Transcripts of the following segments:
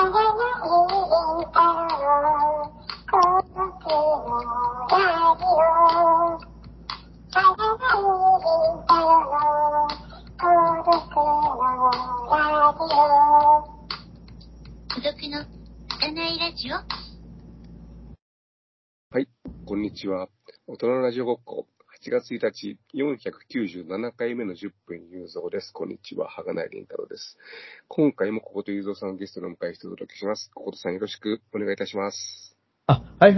の拙いラジオ。 はい、こんにちは。大人のラジオごっこ、8月1日、497回目の10分有造です。こんにちは、はがないりんたろうです。今回もこことゆうぞうさんをゲストの迎えしてお届けします。こことさんよろしくお願いいたします。 はい。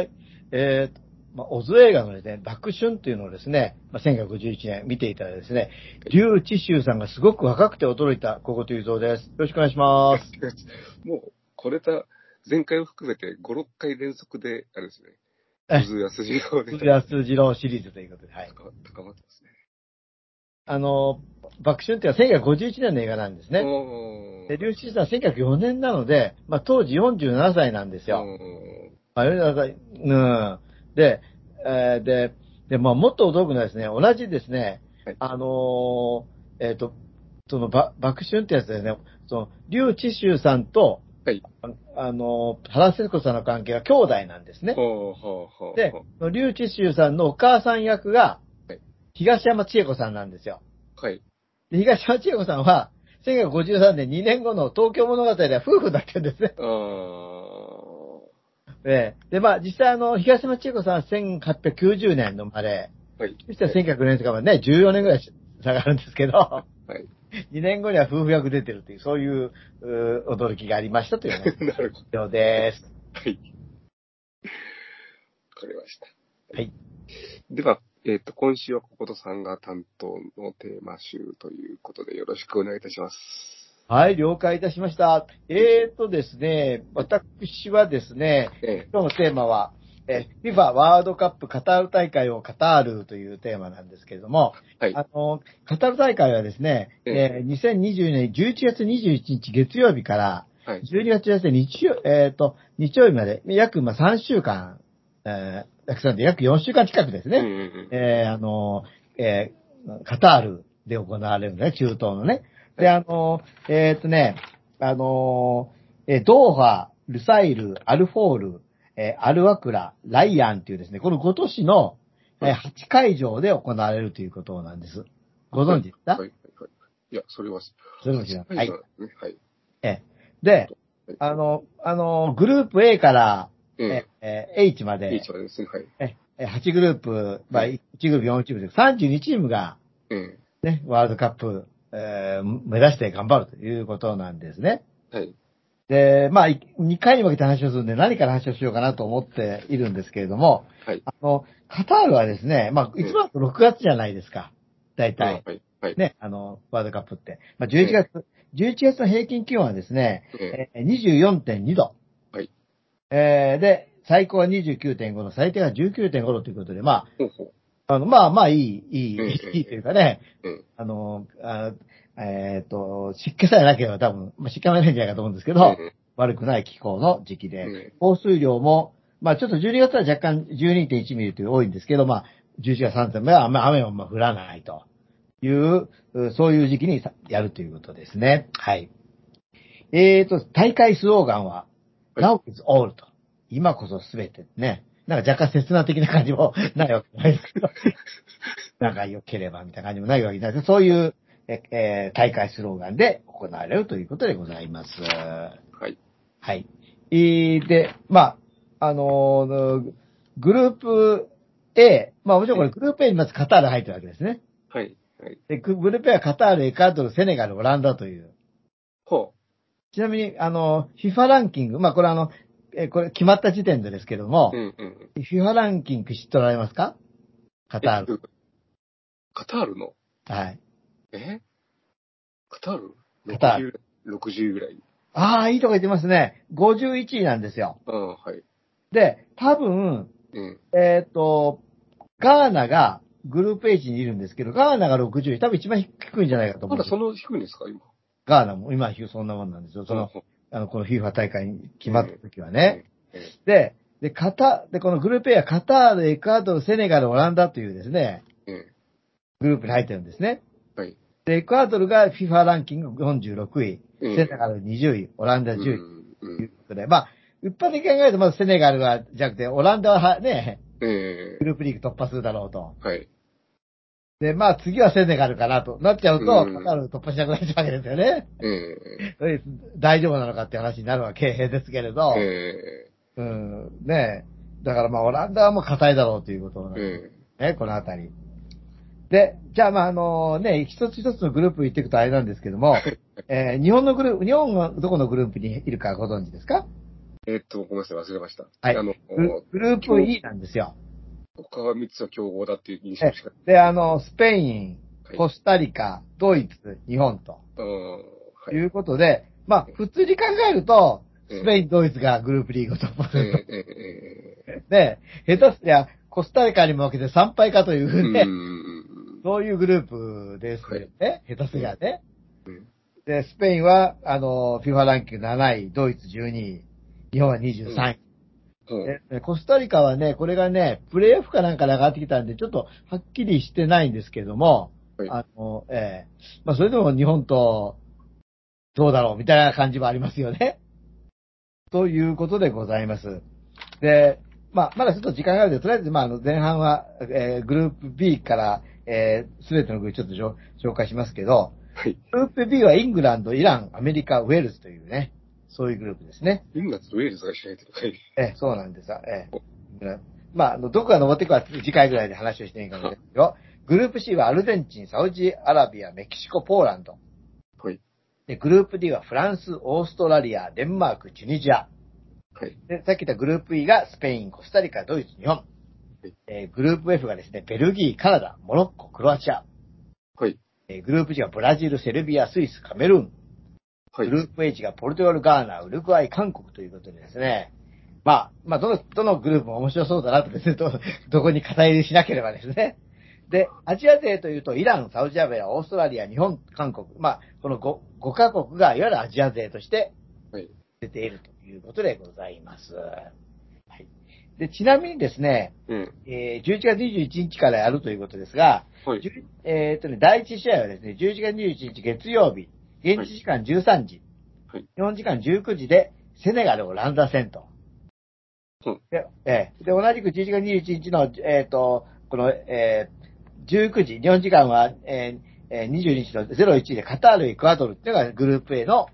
オズ映画のですね、爆春というのをですね、1951年見ていたらですね、劉智秋さんがすごく若くて驚いたこことゆうぞうです。よろしくお願いします。 もう、これ前回を含めて5、6回連続で、あれですね、小津安二郎で。 小津安二郎シリーズということで、はい。 高まってますね。 爆春っていうのは1951年の映画なんですね。で、劉智秋さんは1904年なので、当時47歳なんですよ。47歳。で、もっと驚くのはですね、同じですね、 はい、 その爆春ってやつですね、劉智秋さんと、 はい、 原節子さんの関係は兄弟なんですね。で、劉智秋さんのお母さん役が、東山千恵子さんなんですよ。 はい。 で、東山千恵子さんは、1953年2年後の東京物語では夫婦だったんですね。で、実際東山千恵子さんは1890年の生まれ。はい。そしたら1900年とかまでね、14年ぐらい差があるんですけど、はい。2年後には夫婦役出てるという、そういう驚きがありましたというなるほど。です。 はい。わかりました。 はい。 では、今週はこことさんが担当のテーマ集ということでよろしくお願いいたします。 はい、了解いたしました。ですね、私はですね、今日のテーマは、FIFA ワールドカップカタール大会をカタールというテーマなんですけれども、はい、カタール大会はですね、2020年11月21日月曜日から、12月18日日曜日まで約3週間、約4週間近くですね、カタールで行われるね、中東のね。で、ドーハ、ルサイル、アルフォール、アルワクラ、ライアンというですね、この5都市の8会場で行われるということなんです。ご存知ですか？ はい。いや、それは知らない。 はい。 で、グループ A から、H まで、 H までですね、はい。 8グループ、1グループ4チームで32チームが、ね、ワールドカップ、目指して頑張るということなんですね。 はい。 で、2回に分けて話をするんで何から話をしようかなと思っているんですけれども、はい。カタールはですね、いつも6月じゃないですか。大体。はい。ね、ワールドカップって。11月の平均気温はですね、24.2 度。はい。で、最高は 29.5 度、最低は 19.5 度ということで、いいというかね、湿気さえなければ多分、湿気はないんじゃないかと思うんですけど、悪くない気候の時期で、降水量も、ちょっと12月は若干 12.1 ミリという多いんですけど、11月3日目は雨は降らないという、そういう時期にやるということですね。はい。大会スローガンは、Now is all と。今こそすべてね。なんか若干切な的な感じもないわけないですけど。仲良ければみたいな感じもないわけないです。そういう、大会スローガンで行われるということでございます。はい。はい。で、グループ A、もちろんこれグループ A にまずカタール入ってるわけですね。 はい。はい。 で、グループ A はカタール、エクアドル、セネガル、オランダという。 ほう。 ちなみに、FIFA ランキング、これこれ決まった時点でですけども、FIFA ランキング知っておられますか？カタール。 カタールの？ はい。 カタール？ カタール。 60ぐらい。 ああ、いいとこ言ってますね。51位なんですよ。 はい。 で、多分、ガーナがグループ H にいるんですけど、ガーナが60位、多分一番低いんじゃないかと思うんです。 まだその低いんですか、今。 ガーナも今そんなもんなんですよ。この FIFA 大会に決まった時はね。で、このグループ A はカタール、エクアドル、セネガル、オランダというですね、グループに入ってるんですね。はい。で、エクアドルが FIFA ランキング46位。 セネガル20位、オランダ10位ということで、まあ、一般的に考えるとまずセネガルは、じゃなくて、オランダはね、グループリーグ突破するだろうと。 はい。 で、まあ次はセネガルかなとなっちゃうと、カタール突破しなくなっちゃうわけですよね。大丈夫なのかって話になるわけですけれど。ねだからまあオランダはもう硬いだろうということなんですね、このあたり。で、じゃあまあ一つ一つのグループ行っていくとあれなんですけども、日本はどこのグループにいるかご存知ですか？ ごめんなさい、忘れました。 はい。グループ E なんですよ。 他は3つは競合だっていう印象しか。 で、スペイン、コスタリカ、ドイツ、日本と。いうことで、まあ、普通に考えると、スペイン、ドイツがグループリーグを突破すると。で、下手すりゃ、コスタリカにも負けて3敗かというね、そういうグループですよね。下手すりゃね。で、スペインは、FIFA ランキング7位、ドイツ12位、日本は23位。コスタリカはね、これがね、プレーオフかなんかで上がってきたんで、ちょっとはっきりしてないんですけども、まあ、それでも日本と、どうだろうみたいな感じもありますよね。ということでございます。で、まあ、まだちょっと時間があるので、とりあえず、まあ、前半は、グループ B から、すべてのグループちょっと紹介しますけど、グループ B はイングランド、イラン、アメリカ、ウェールズというね、そういうグループですね。 イングランドとウェールズが一緒に入ってる。 そうなんですよ。まあ、どこが登っていくか次回ぐらいで話をしていいかもですよ。グループ C はアルゼンチン、サウジアラビア、メキシコ、ポーランド。で、グループ D はフランス、オーストラリア、デンマーク、チュニジア。で、さっき言ったグループ E がスペイン、コスタリカ、ドイツ、日本。グループ F がですね、ベルギー、カナダ、モロッコ、クロアチア。グループ G はブラジル、セルビア、スイス、カメルーン。グループ H がポルトガル、ガーナ、ウルグアイ、韓国ということでですね。まあ、どのグループも面白そうだなとですね、どこに肩入れしなければですね。で、アジア勢というと、イラン、サウジアラビア、オーストラリア、日本、韓国。まあ、この 5カ国が、いわゆるアジア勢として出ているということでございます。で、ちなみにですね、11月21日からやるということですが、第1試合はですね、11月21日月曜日、現地時間13時、日本時間19時で、セネガル、オランダ戦と。で、同じく11月21日の、この、19時、日本時間は、22日の01でカタール、エクアドルっていうのがグループ A の、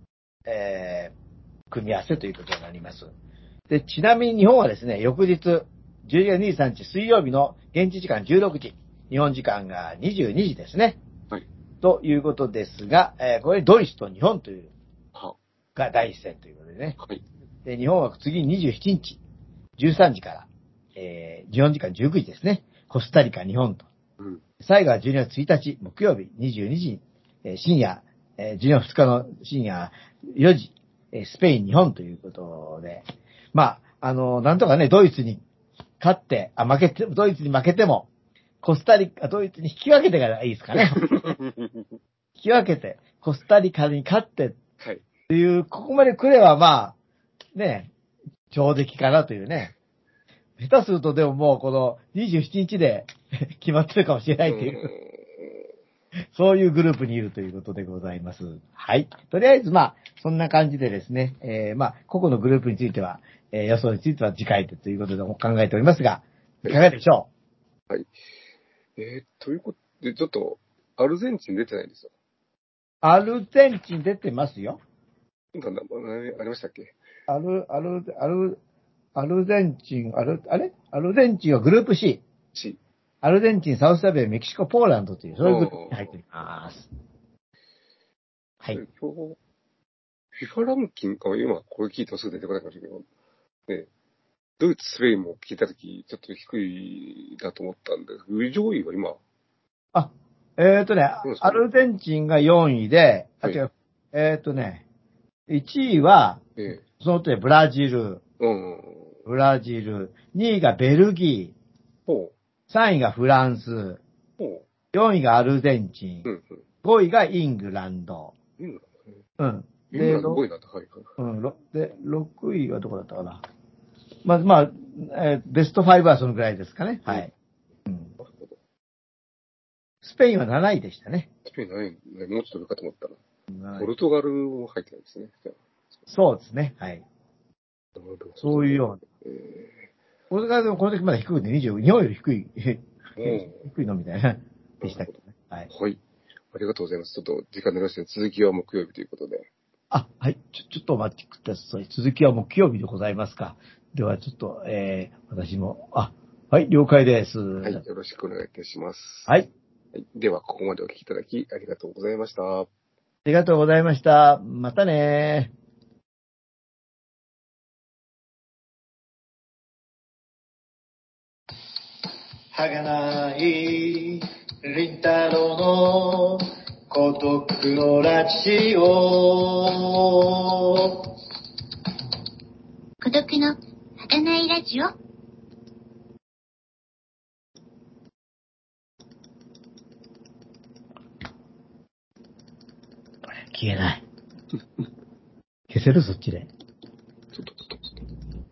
組み合わせということになります。で、ちなみに日本はですね、翌日、11月23日水曜日の現地時間16時、日本時間が22時ですね。ということですが、これドイツと日本という、が第一戦ということでね。で、日本は次27日、13時から、日本時間19時ですね。コスタリカ、日本と。最後は12月1日、木曜日、22時、深夜、12月2日の深夜4時、スペイン、日本ということで、まあ、なんとかね、ドイツに勝って、ドイツに負けても、コスタリカ、ドイツに引き分けてからいいですかね。引き分けて、コスタリカに勝って、という、ここまで来ればまあ、ね、上出来かなというね。下手するとでももうこの27日で決まってるかもしれないという、そういうグループにいるということでございます。はい。とりあえずまあ、そんな感じでですね、まあ、個々のグループについては、予想については次回ということで考えておりますが、いかがでしょう？はい。ということで、ちょっと、アルゼンチン出てないんですよ。 アルゼンチン出てますよ。 ありましたっけ？ アルゼンチン、アルゼンチンはグループ C。アルゼンチン、サウスアラビア、メキシコ、ポーランドという、そういうグループに入っています。はい。 FIFA ランキングか、今これ聞いてもすぐ出てこないかもしれないけど、ね、ドイツ、スペインも聞いたとき、ちょっと低いだと思ったんで、上位は今。 アルゼンチンが4位で、1位は、その手ブラジル。2位がベルギー。3位がフランス。4位がアルゼンチン。5位がイングランド。 イングランド5位だった。 で、6位はどこだったかな。まあ、ベスト5はそのぐらいですかね。はい。スペインは7位でしたね。 スペイン7位、もうちょっと上かと思ったら。 ポルトガルも入ってるんですね。 そうですね。はい。 なるほど。 そういうような。ポルトガルでもこの時まだ低くて日本より低い、低いのみたいな。でしたけどね。はい。 はい。ありがとうございます。ちょっと時間になりましたね。続きは木曜日ということで。 あ、はい。ちょっと待ってください。続きは木曜日でございますか。ではちょっと、私も、はい、了解です。 はい。よろしくお願いいたします。 はい。 はい、では、ここまでお聞きいただきありがとうございました。 ありがとうございました。またねー。 儚い凛太郎の孤独のラジオ孤独の儚いラジオ。 消えない。消せるそっちで。